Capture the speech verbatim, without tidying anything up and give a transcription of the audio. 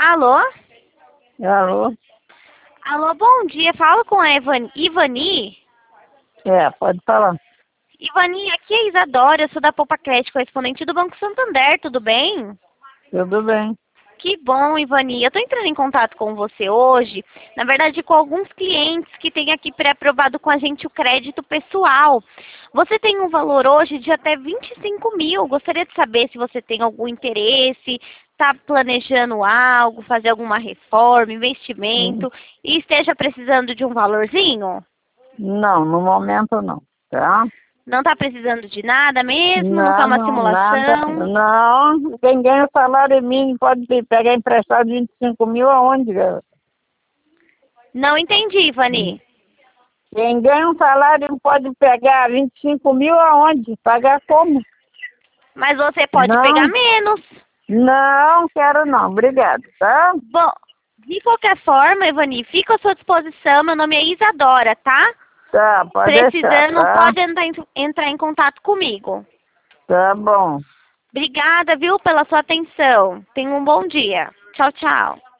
Alô? Alô? Alô, bom dia. Falo com a Ivan- Ivani. É, pode falar. Ivani, aqui é a Isadora, eu sou da Poupa Crédito, correspondente do Banco Santander, tudo bem? Tudo bem. Que bom, Ivani. Eu estou entrando em contato com você hoje, na verdade com alguns clientes que têm aqui pré-aprovado com a gente o crédito pessoal. Você tem um valor hoje de até vinte e cinco mil. Gostaria de saber se você tem algum interesse, está planejando algo, fazer alguma reforma, Hum, investimento e esteja precisando de um valorzinho? Não, no momento não, tá? Não está precisando de nada mesmo? Não quer Não, uma não, nada. simulação? Não, quem ganha salário mínimo pode pe- pegar emprestado vinte e cinco mil aonde, cara? Não entendi, Ivani. Quem ganha um salário pode pegar vinte e cinco mil aonde? Pagar como? Mas você pode pegar Não, menos. não quero não, obrigado, tá? Bom, de qualquer forma, Ivani, fico à sua disposição. Meu nome é Isadora, tá? Tá, pode deixar, Precisando, tá? pode entrar em, entrar em contato comigo. Tá bom. Obrigada, viu, pela sua atenção. Tenha um bom dia. Tchau, tchau.